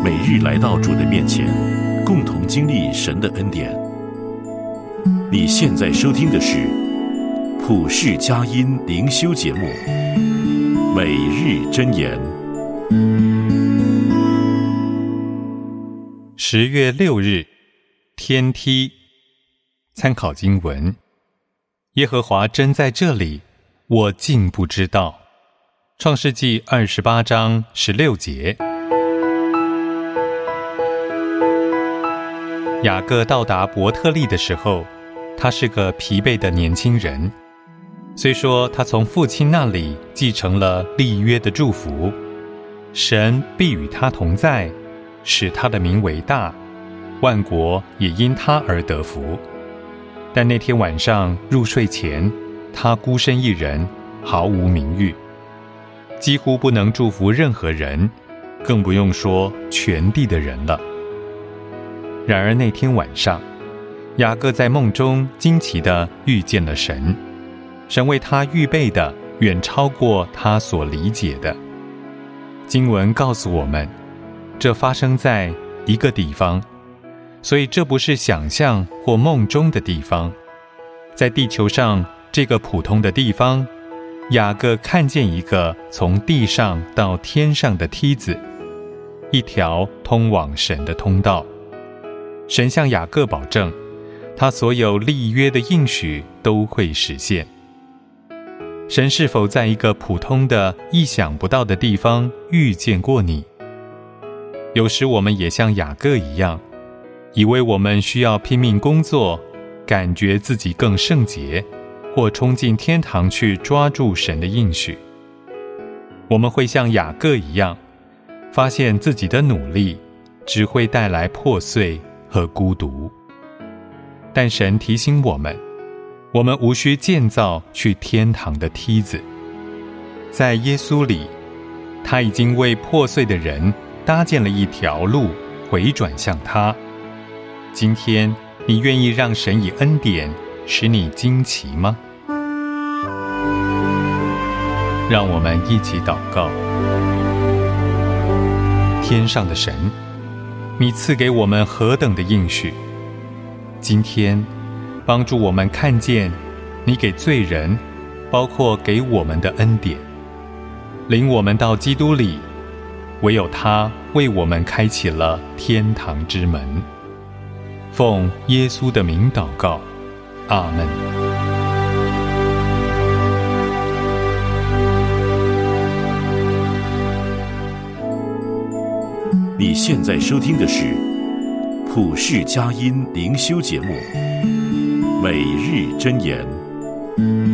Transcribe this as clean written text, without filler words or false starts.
每日来到主的面前，共同经历神的恩典。你现在收听的是普世佳音灵修节目《每日箴言》。 10月6日，天梯。参考经文：耶和华真在这里，我竟不知道。创世纪28章16节。雅各到达伯特利的时候，他是个疲惫的年轻人。虽说他从父亲那里继承了立约的祝福，神必与他同在，使他的名为大，万国也因他而得福。但那天晚上入睡前，他孤身一人，毫无名誉，几乎不能祝福任何人，更不用说全地的人了。然而那天晚上，雅各在梦中惊奇地遇见了神，神为他预备的远超过他所理解的。经文告诉我们，这发生在一个地方，所以这不是想象或梦中的地方。在地球上这个普通的地方，雅各看见一个从地上到天上的梯子，一条通往神的通道。神向雅各保证，他所有立约的应许都会实现。神是否在一个普通的意想不到的地方遇见过你？有时我们也像雅各一样，以为我们需要拼命工作，感觉自己更圣洁，或冲进天堂去抓住神的应许。我们会像雅各一样，发现自己的努力只会带来破碎和孤独。但神提醒我们无需建造去天堂的梯子。在耶稣里，他已经为破碎的人搭建了一条路，回转向他。今天你愿意让神以恩典使你惊奇吗？让我们一起祷告。天上的神，你赐给我们何等的应许！今天帮助我们看见你给罪人，包括给我们的恩典，领我们到基督里，唯有他为我们开启了天堂之门。奉耶稣的名祷告，阿们。 你现在收听的是普世佳音灵修节目《每日箴言》。